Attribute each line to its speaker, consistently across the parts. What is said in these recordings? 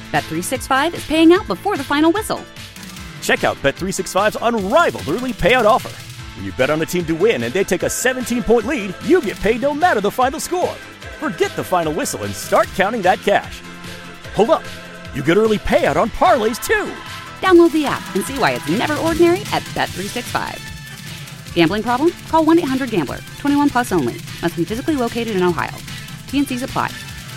Speaker 1: Bet365 is paying out before the final whistle.
Speaker 2: Check out Bet365's unrivaled early payout offer. When you bet on a team to win and they take a 17-point lead, you get paid no matter the final score. Forget the final whistle and start counting that cash. Hold up. You get early payout on parlays, too.
Speaker 1: Download the app and see why it's never ordinary at Bet365. Gambling problem? Call 1-800-GAMBLER. 21 plus only. Must be physically located in Ohio. T&Cs apply.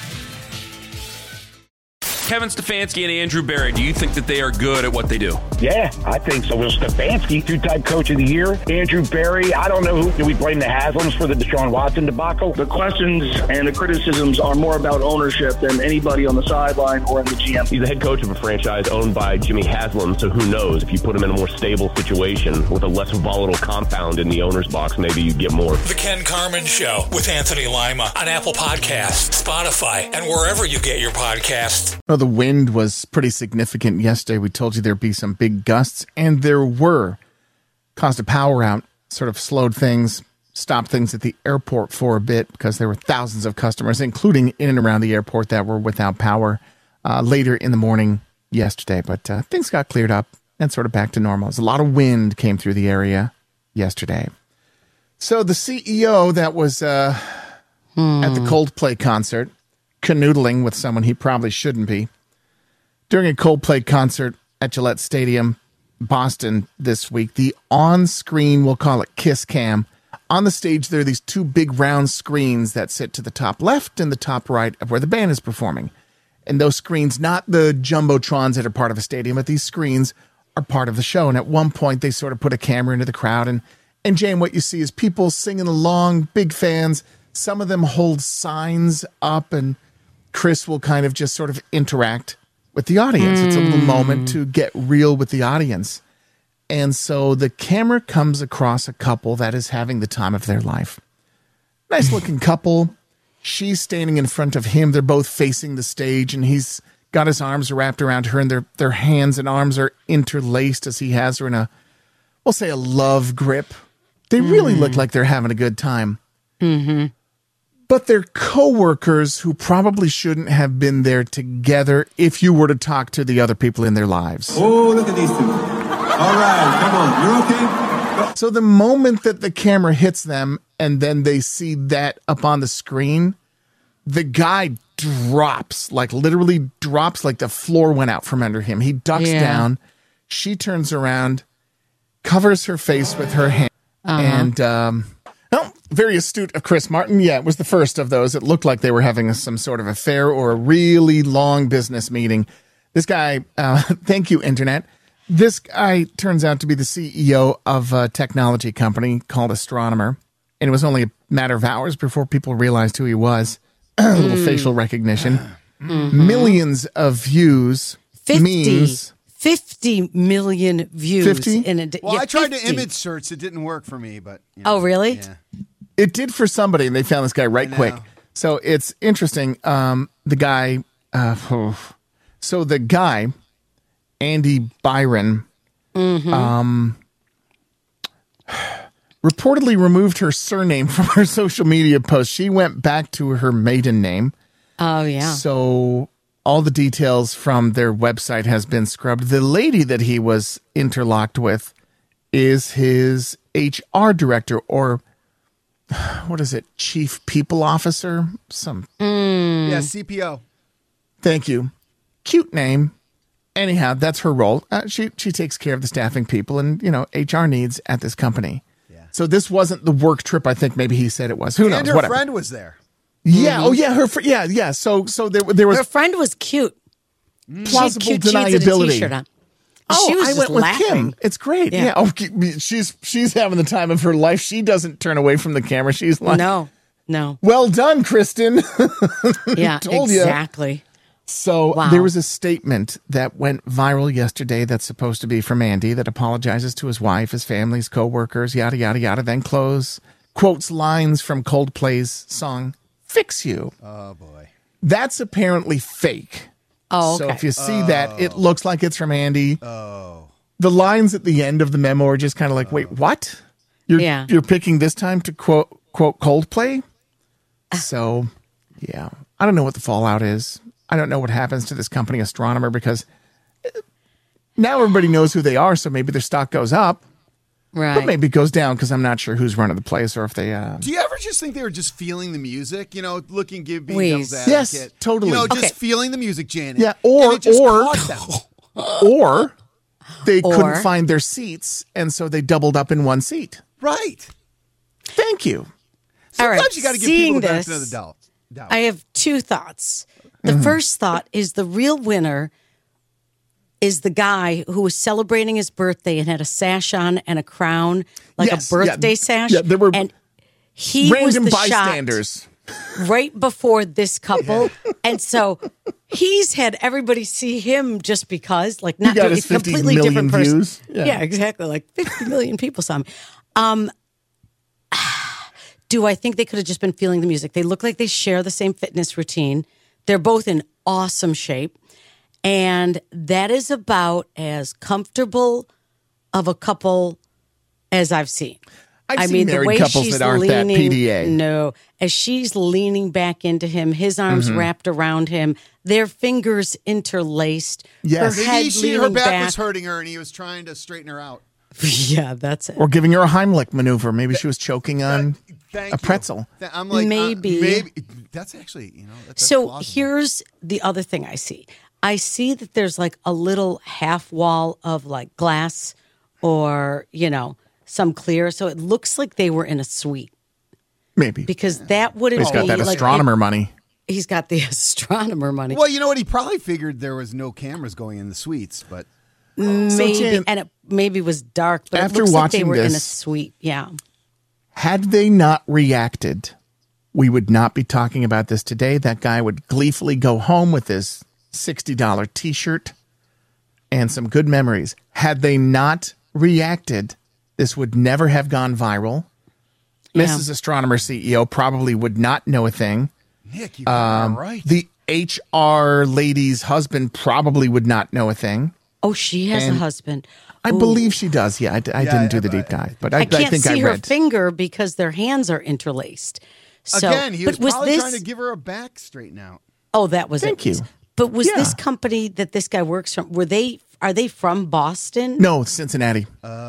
Speaker 3: Kevin Stefanski and Andrew Berry, do you think that they are good at what they do?
Speaker 4: Yeah, I think so. Well, Stefanski, two-time coach of the year. Andrew Berry, I don't know who. Do we blame the Haslams for the Deshaun Watson debacle?
Speaker 5: The questions and the criticisms are more about ownership than anybody on the sideline or in the GM.
Speaker 6: He's the head coach of a franchise owned by Jimmy Haslam, so who knows? If you put him in a more stable situation with a less volatile compound in the owner's box, maybe you get more.
Speaker 7: The Ken Carman Show with Anthony Lima on Apple Podcasts, Spotify, and wherever you get your podcasts.
Speaker 8: Well, the wind was pretty significant yesterday. We told you there'd be some big gusts, and there were. Caused a power out, sort of slowed things, stopped things at the airport for a bit because there were thousands of customers, including in and around the airport, that were without power later in the morning yesterday. But things got cleared up and sort of back to normal. As a lot of wind came through the area yesterday. So the CEO that was at the Coldplay concert, canoodling with someone he probably shouldn't be, during a Coldplay concert at Gillette Stadium, Boston this week, the on-screen, we'll call it kiss cam, on the stage there are these two big round screens that sit to the top left and the top right of where the band is performing. And those screens, not the jumbotrons that are part of a stadium, but these screens are part of the show. And at one point, they sort of put a camera into the crowd. And Jane, what you see is people singing along, big fans. Some of them hold signs up, and Chris will kind of just sort of interact with the audience. It's a little moment to get real with the audience. And so the camera comes across a couple that is having the time of their life. Nice looking couple. She's standing in front of him. They're both facing the stage, and he's got his arms wrapped around her, and their hands and arms are interlaced as he has her in a, we'll say, a love grip. They really look like they're having a good time. Mm-hmm. But they're coworkers who probably shouldn't have been there together if you were to talk to the other people in their lives.
Speaker 9: Oh, look at these two. All right, come on. You're okay?
Speaker 8: So the moment that the camera hits them and then they see that up on the screen, the guy drops, like literally drops, like the floor went out from under him. He ducks down. She turns around, covers her face with her hand, and very astute of Chris Martin. Yeah, it was the first of those. It looked like they were having some sort of affair or a really long business meeting. This guy, thank you, Internet. This guy turns out to be the CEO of a technology company called Astronomer. And it was only a matter of hours before people realized who he was. A little facial recognition. Millions of views.
Speaker 10: 50 million views
Speaker 8: 50?
Speaker 10: in a day.
Speaker 11: Well, I tried to image search. It didn't work for me, but...
Speaker 10: Oh, really?
Speaker 11: Yeah.
Speaker 8: It did for somebody, and they found this guy right quick. So it's interesting. The guy... so the guy, Andy Byron, reportedly removed her surname from her social media post. She went back to her maiden name.
Speaker 10: Oh, yeah.
Speaker 8: So all the details from their website has been scrubbed. The lady that he was interlocked with is his HR director, or what is it? Chief People Officer?
Speaker 11: Yeah, CPO.
Speaker 8: Thank you. Cute name. Anyhow, that's her role. She takes care of the staffing people and, HR needs at this company. Yeah. So this wasn't the work trip I think maybe he said it was. Who knows?
Speaker 11: And her
Speaker 8: Whatever.
Speaker 11: friend was there.
Speaker 8: Yeah. Oh, yeah. Her friend. Yeah. So there was.
Speaker 10: Her friend was cute.
Speaker 8: Plausible
Speaker 10: she had cute jeans and a
Speaker 8: deniability.
Speaker 10: T-shirt on.
Speaker 8: Oh,
Speaker 10: she was
Speaker 8: I
Speaker 10: just
Speaker 8: went with
Speaker 10: laughing.
Speaker 8: Kim. It's great. Yeah. Oh, she's having the time of her life. She doesn't turn away from the camera. She's like,
Speaker 10: no.
Speaker 8: Well done, Kristen.
Speaker 10: Yeah,
Speaker 8: Told
Speaker 10: exactly.
Speaker 8: Ya. So there was a statement that went viral yesterday that's supposed to be from Andy that apologizes to his wife, his family, his co-workers, yada, yada, yada. Then quotes lines from Coldplay's song, Fix You.
Speaker 11: Oh, boy.
Speaker 8: That's apparently fake.
Speaker 10: Oh, okay.
Speaker 8: So if you see that, it looks like it's from Andy.
Speaker 11: Oh.
Speaker 8: The lines at the end of the memo are just kind of like, wait, what? You're picking this time to quote Coldplay? So, yeah. I don't know what the fallout is. I don't know what happens to this company Astronomer because now everybody knows who they are, so maybe their stock goes up.
Speaker 10: Right.
Speaker 8: But maybe it goes down because I'm not sure who's running the place or if they...
Speaker 11: Do you ever just think they were just feeling the music? Being devil's
Speaker 8: Please.
Speaker 11: advocate.
Speaker 8: Yes, totally.
Speaker 11: Just feeling the music, Janet.
Speaker 8: Yeah,
Speaker 11: or
Speaker 8: they couldn't find their seats, and so they doubled up in one seat.
Speaker 11: Right.
Speaker 8: Thank you.
Speaker 11: Sometimes
Speaker 10: right.
Speaker 11: you got to give
Speaker 10: Seeing
Speaker 11: people the benefit
Speaker 10: this,
Speaker 11: of the doubt.
Speaker 10: I have two thoughts. The first thought is the real winner is the guy who was celebrating his birthday and had a sash on and a crown, like a birthday sash.
Speaker 8: Yeah, there were
Speaker 10: and he was
Speaker 8: random
Speaker 10: the
Speaker 8: bystanders
Speaker 10: right before this couple. And so he's had everybody see him just because, like, not
Speaker 8: got
Speaker 10: doing
Speaker 8: his
Speaker 10: a
Speaker 8: 50
Speaker 10: completely
Speaker 8: million
Speaker 10: different person.
Speaker 8: views.
Speaker 10: Yeah, exactly. Like 50 million people saw him. Do I think they could have just been feeling the music? They look like they share the same fitness routine. They're both in awesome shape. And that is about as comfortable of a couple as I've seen.
Speaker 8: I've seen married couples that aren't that PDA.
Speaker 10: No, as she's leaning back into him, his arms wrapped around him, their fingers interlaced.
Speaker 8: Yes.
Speaker 10: Her head
Speaker 11: Maybe her
Speaker 10: leaning
Speaker 11: back was
Speaker 10: back.
Speaker 11: hurting her, and he was trying to straighten her out.
Speaker 10: Yeah, that's it.
Speaker 8: Or giving her a Heimlich maneuver. Maybe she was choking on
Speaker 11: Thank
Speaker 8: a pretzel.
Speaker 11: I'm like,
Speaker 10: Maybe.
Speaker 11: maybe. That's actually, that's
Speaker 10: So
Speaker 11: plausible.
Speaker 10: here's the other thing I see. I see that there's like a little half wall of like glass or, some clear. So it looks like they were in a suite.
Speaker 8: Maybe.
Speaker 10: Because that wouldn't
Speaker 8: He's got
Speaker 10: be
Speaker 8: that
Speaker 10: like
Speaker 8: astronomer money.
Speaker 10: He's got the astronomer money.
Speaker 11: Well, you know what? He probably figured there was no cameras going in the suites, but
Speaker 10: Maybe,
Speaker 8: Jan,
Speaker 10: and it maybe was dark, but
Speaker 8: after
Speaker 10: it looks like they
Speaker 8: watching
Speaker 10: were in a
Speaker 8: this-
Speaker 10: suite. Yeah.
Speaker 8: Had they not reacted, we would not be talking about this today. That guy would gleefully go home with his $60 T-shirt and some good memories. Had they not reacted, this would never have gone viral.
Speaker 10: Yeah.
Speaker 8: Mrs. Astronomer CEO probably would not know a thing.
Speaker 11: Nick, you got it right.
Speaker 8: The HR lady's husband probably would not know a thing.
Speaker 10: Oh, she has a
Speaker 8: And
Speaker 10: husband.
Speaker 8: I
Speaker 10: Ooh.
Speaker 8: believe she does. Yeah, I didn't do the deep dive, but I
Speaker 10: can't
Speaker 8: think
Speaker 10: see
Speaker 8: I
Speaker 10: her
Speaker 8: read.
Speaker 10: finger because their hands are interlaced. So,
Speaker 11: Again, he was
Speaker 10: but
Speaker 11: probably
Speaker 10: this,
Speaker 11: trying to give her a back straighten out.
Speaker 10: Oh, that was
Speaker 8: Thank
Speaker 10: it.
Speaker 8: you.
Speaker 10: But was
Speaker 8: Yeah.
Speaker 10: this company that this guy works from? Are they from Boston?
Speaker 8: No, Cincinnati.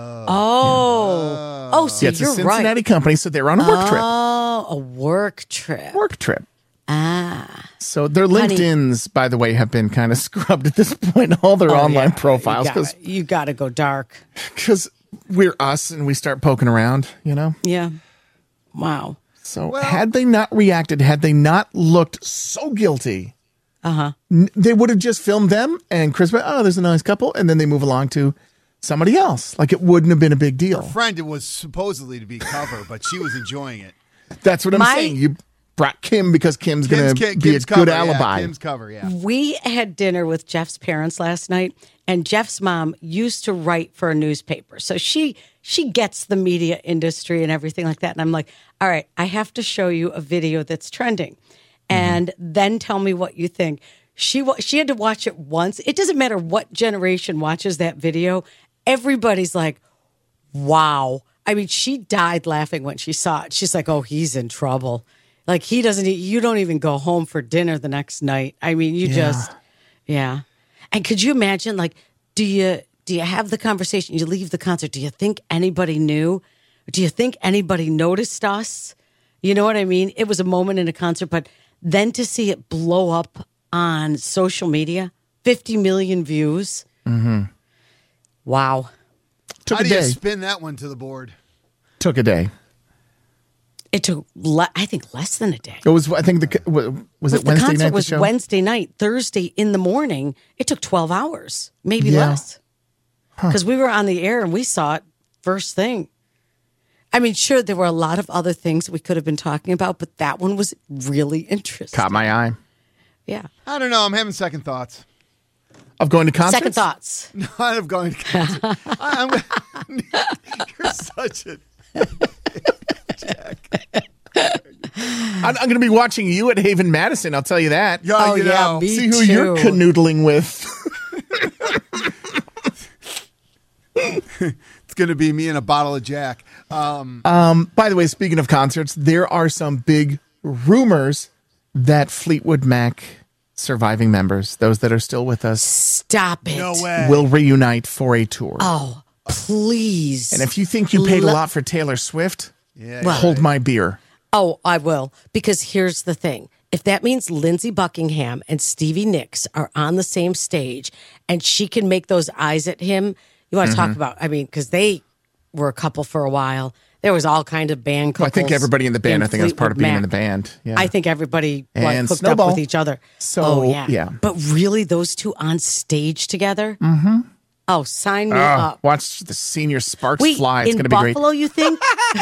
Speaker 10: Oh, so
Speaker 8: Yeah, it's a
Speaker 10: you're
Speaker 8: Cincinnati
Speaker 10: right.
Speaker 8: company, so they're on a work trip.
Speaker 10: Oh, a work trip.
Speaker 8: Work trip.
Speaker 10: Ah,
Speaker 8: So their
Speaker 10: Honey.
Speaker 8: LinkedIns, by the way, have been kind of scrubbed at this point, all their online profiles,
Speaker 10: You got to go dark.
Speaker 8: because we're us and we start poking around,
Speaker 10: Yeah. Wow.
Speaker 8: So had they not reacted, had they not looked so guilty, they would have just filmed them and Chris went, oh, there's a nice couple, and then they move along to somebody else. Like it wouldn't have been a big deal.
Speaker 11: Her friend was supposedly to be cover, but she was enjoying it.
Speaker 8: That's what I'm saying. You brought Kim because Kim's going to be a good alibi.
Speaker 11: Kim's cover, yeah.
Speaker 10: We had dinner with Jeff's parents last night, and Jeff's mom used to write for a newspaper. So she gets the media industry and everything like that. And I'm like, all right, I have to show you a video that's trending. And then tell me what you think. She had to watch it once. It doesn't matter what generation watches that video. Everybody's like, wow. I mean, she died laughing when she saw it. She's like, oh, he's in trouble. Like you don't even go home for dinner the next night. I mean, yeah. And could you imagine, like, do you have the conversation? You leave the concert. Do you think anybody knew? Do you think anybody noticed us? You know what I mean? It was a moment in a concert, but then to see it blow up on social media, 50 million views. Mm-hmm. Wow.
Speaker 8: Took
Speaker 11: How
Speaker 8: a
Speaker 11: do you
Speaker 8: day.
Speaker 11: spin that one to the board?
Speaker 8: Took a day.
Speaker 10: It took, I think, less than a day.
Speaker 8: It was. I think was it
Speaker 10: The
Speaker 8: Wednesday
Speaker 10: concert
Speaker 8: night?
Speaker 10: was
Speaker 8: the show?
Speaker 10: Wednesday night. Thursday in the morning, it took 12 hours, maybe
Speaker 8: Yeah.
Speaker 10: less. Because we were on the air and we saw it first thing. I mean, sure, there were a lot of other things we could have been talking about, but that one was really interesting.
Speaker 8: Caught my eye.
Speaker 10: Yeah.
Speaker 11: I don't know. I'm having second thoughts.
Speaker 8: Of going to concerts?
Speaker 10: Second thoughts.
Speaker 11: Not of going to concert. You're such a...
Speaker 8: I'm going to be watching you at Haven Madison. I'll tell you that.
Speaker 11: Yeah, you know.
Speaker 10: me
Speaker 8: See who you're
Speaker 10: too.
Speaker 8: canoodling with.
Speaker 11: It's going to be me and a bottle of Jack.
Speaker 8: By the way, speaking of concerts, there are some big rumors that Fleetwood Mac surviving members, those that are still with us,
Speaker 10: Stop it.
Speaker 11: No way.
Speaker 8: will reunite for a tour.
Speaker 10: Oh, please.
Speaker 8: And if you think you paid a lot for Taylor Swift, hold my beer.
Speaker 10: Oh, I will. Because here's the thing. If that means Lindsey Buckingham and Stevie Nicks are on the same stage and she can make those eyes at him, you want to talk about, because they were a couple for a while. There was all kind of band couples.
Speaker 8: I think everybody in the band, I think that's part of being in the band. Yeah.
Speaker 10: I think everybody
Speaker 8: And
Speaker 10: hooked
Speaker 8: Snowball.
Speaker 10: up with each other.
Speaker 8: So, yeah.
Speaker 10: But really, those two on stage together?
Speaker 8: Mm-hmm.
Speaker 10: Oh, sign me up.
Speaker 8: Watch the senior sparks
Speaker 10: Wait,
Speaker 8: fly. It's
Speaker 10: in
Speaker 8: going to be great.
Speaker 10: Buffalo, you think?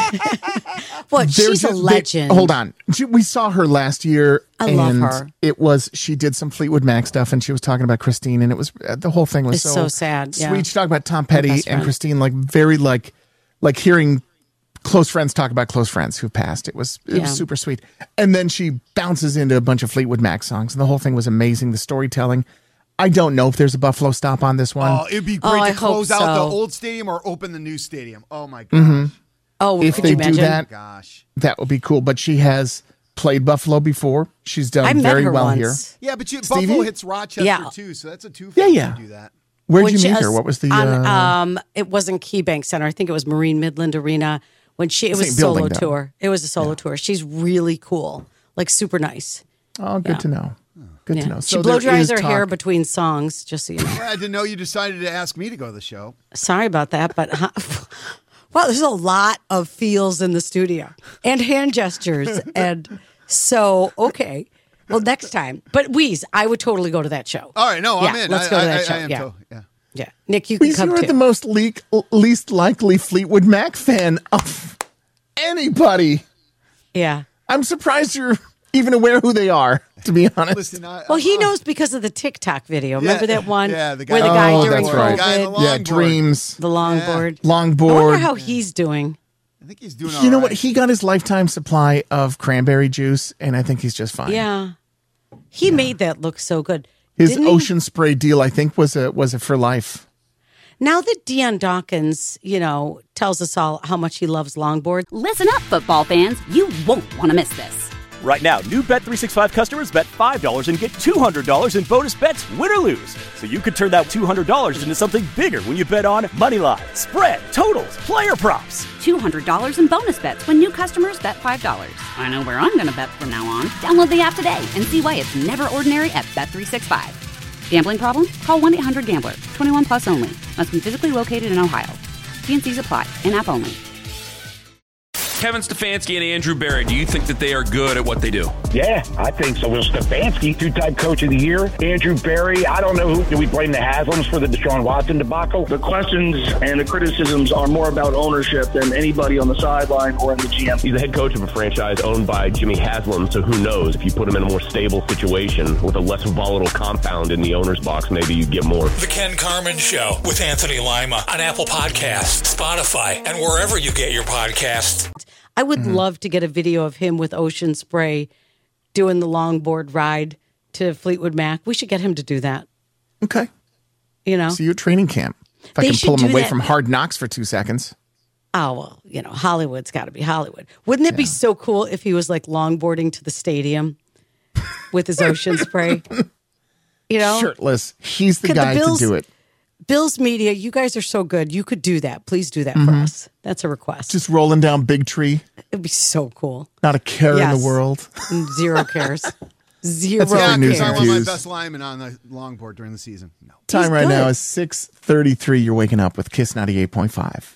Speaker 10: What? She's a legend.
Speaker 8: Hold on. We saw her last year.
Speaker 10: I
Speaker 8: and
Speaker 10: love her.
Speaker 8: She did some Fleetwood Mac stuff and she was talking about Christine and it was, the whole thing was
Speaker 10: It's so sad,
Speaker 8: sweet.
Speaker 10: yeah.
Speaker 8: She talked about Tom Petty
Speaker 10: best
Speaker 8: and
Speaker 10: friend.
Speaker 8: Christine, very like hearing close friends talk about close friends who passed. It was super sweet. And then she bounces into a bunch of Fleetwood Mac songs and the whole thing was amazing. The storytelling. I don't know if there's a Buffalo stop on this one.
Speaker 11: Oh, it'd be great
Speaker 10: I
Speaker 11: to close
Speaker 10: hope
Speaker 11: out
Speaker 10: so.
Speaker 11: the old stadium or open the new stadium. Oh my gosh.
Speaker 8: Mm-hmm.
Speaker 10: Oh,
Speaker 8: If
Speaker 10: could
Speaker 8: they
Speaker 10: you
Speaker 8: do
Speaker 10: imagine?
Speaker 8: that,
Speaker 11: Gosh.
Speaker 8: that would be cool. But she has played Buffalo before. She's done
Speaker 10: I met
Speaker 8: very
Speaker 10: her
Speaker 8: well
Speaker 10: once.
Speaker 11: Yeah, but
Speaker 8: Stevie?
Speaker 11: Buffalo hits Rochester
Speaker 10: Yeah.
Speaker 11: too, so that's a two.
Speaker 8: Yeah.
Speaker 11: To do that.
Speaker 8: Where'd
Speaker 10: When
Speaker 8: you
Speaker 10: she
Speaker 8: meet
Speaker 10: was
Speaker 8: her? What was the...
Speaker 10: it wasn't KeyBank Center. I think it was Marine Midland Arena. When it was a
Speaker 8: Same
Speaker 10: solo
Speaker 8: building, though.
Speaker 10: tour. It was a solo tour. She's really cool, super nice.
Speaker 8: Oh, good to know. Good to know.
Speaker 10: She
Speaker 8: So
Speaker 10: blow
Speaker 8: there
Speaker 10: dries
Speaker 8: is
Speaker 10: her hair
Speaker 8: talk-
Speaker 10: between songs, just so you know.
Speaker 11: Yeah, I didn't know you decided to ask me to go to the show.
Speaker 10: Sorry about that, but well, there's a lot of feels in the studio and hand gestures, and so okay. Well, next time, but Wheeze, I would totally go to that show.
Speaker 11: All right, no, I'm
Speaker 10: Yeah,
Speaker 11: in.
Speaker 10: let's go to that show.
Speaker 11: I am
Speaker 10: Yeah.
Speaker 11: yeah.
Speaker 10: Nick, you can
Speaker 8: We
Speaker 10: come
Speaker 8: are
Speaker 10: too.
Speaker 8: the most least likely Fleetwood Mac fan of anybody.
Speaker 10: Yeah.
Speaker 8: I'm surprised you're even aware who they are, to be honest.
Speaker 11: Listen,
Speaker 10: Well, he knows because of the TikTok video. Remember that one?
Speaker 11: Yeah, the guy-
Speaker 10: where the guy
Speaker 8: Oh,
Speaker 10: during
Speaker 8: that's right.
Speaker 10: COVID,
Speaker 11: The guy in the
Speaker 8: Yeah,
Speaker 11: longboard.
Speaker 8: Dreams,
Speaker 10: the longboard. I
Speaker 8: longboard.
Speaker 10: wonder how he's doing.
Speaker 11: I think he's doing.
Speaker 8: You know
Speaker 11: all
Speaker 8: what?
Speaker 11: right.
Speaker 8: He got his lifetime supply of cranberry juice, and I think he's just fine.
Speaker 10: Yeah. He made that look so good.
Speaker 8: His
Speaker 10: Didn't he?
Speaker 8: ocean spray deal, I think, was a for life.
Speaker 10: Now that Deion Dawkins, tells us all how much he loves longboard.
Speaker 1: Listen up, football fans. You won't want to miss this.
Speaker 2: Right now, new Bet365 customers bet $5 and get $200 in bonus bets, win or lose. So you could turn that $200 into something bigger when you bet on moneyline, spread, totals, player props.
Speaker 1: $200 in bonus bets when new customers bet $5. I know where I'm going to bet from now on. Download the app today and see why it's never ordinary at Bet365. Gambling problem? Call 1-800-GAMBLER. 21 plus only. Must be physically located in Ohio. T&Cs apply. In-app only.
Speaker 3: Kevin Stefanski and Andrew Berry, do you think that they are good at what they do?
Speaker 4: Yeah, I think so. Will Stefanski, two-time coach of the year. Andrew Berry, I don't know who. Do we blame the Haslams for the Deshaun Watson debacle?
Speaker 5: The questions and the criticisms are more about ownership than anybody on the sideline or in the GM.
Speaker 6: He's the head coach of a franchise owned by Jimmy Haslam, so who knows? If you put him in a more stable situation with a less volatile compound in the owner's box, maybe you get more.
Speaker 7: The Ken Carman Show with Anthony Lima on Apple Podcasts, Spotify, and wherever you get your podcasts.
Speaker 10: I would love to get a video of him with ocean spray doing the longboard ride to Fleetwood Mac. We should get him to do that.
Speaker 8: Okay.
Speaker 10: See
Speaker 8: you at training camp. If I
Speaker 10: They
Speaker 8: can
Speaker 10: should
Speaker 8: pull him
Speaker 10: do
Speaker 8: away
Speaker 10: that.
Speaker 8: from Hard Knocks for 2 seconds.
Speaker 10: Oh, well, Hollywood's got to be Hollywood. Wouldn't it be so cool if he was like longboarding to the stadium with his ocean spray?
Speaker 8: Shirtless. He's the
Speaker 10: Could the
Speaker 8: guy to
Speaker 10: Bills-
Speaker 8: do it.
Speaker 10: Bills media, you guys are so good. You could do that. Please do that for us. That's a request.
Speaker 8: Just rolling down Big Tree.
Speaker 10: It'd be so cool.
Speaker 8: Not a care in
Speaker 10: Yes.
Speaker 8: the world.
Speaker 10: Zero cares. Zero
Speaker 8: That's
Speaker 11: Yeah,
Speaker 8: news
Speaker 11: because I
Speaker 8: and
Speaker 11: want my
Speaker 8: views.
Speaker 11: best lineman on the longboard during the season. No.
Speaker 8: Time
Speaker 10: He's
Speaker 8: right now
Speaker 10: good.
Speaker 8: is 6:33. You're waking up with Kiss 98.5.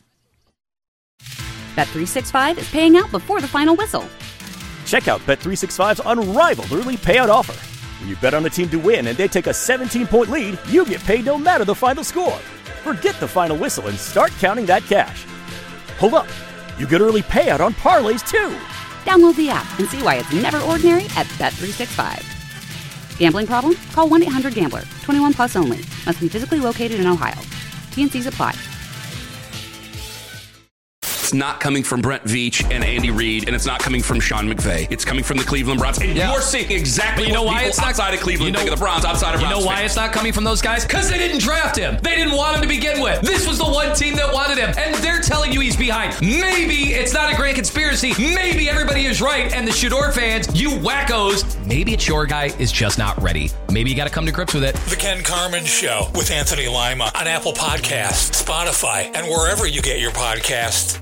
Speaker 1: Bet365 is paying out before the final whistle.
Speaker 2: Check out Bet365's unrivaled early payout offer. When you bet on a team to win and they take a 17-point lead, you get paid no matter the final score. Forget the final whistle and start counting that cash. Hold up. You get early payout on parlays too.
Speaker 1: Download the app and see why it's never ordinary at Bet365. Gambling problem? Call 1-800-GAMBLER. 21 plus only. Must be physically located in Ohio. T&Cs apply.
Speaker 3: It's not coming from Brent Veach and Andy Reid, and it's not coming from Sean McVay. It's coming from the Cleveland Browns. And you're seeing exactly what people outside of Cleveland think of the Browns, outside of Browns.
Speaker 12: You know why it's not coming from those guys? Because they didn't draft him. They didn't want him to begin with. This was the one team that wanted him, and they're telling you he's behind. Maybe it's not a grand conspiracy. Maybe everybody is right, and the Shador fans, you wackos, maybe it's your guy is just not ready. Maybe you got to come to grips with it.
Speaker 7: The Ken Carman Show with Anthony Lima on Apple Podcasts, Spotify, and wherever you get your podcasts.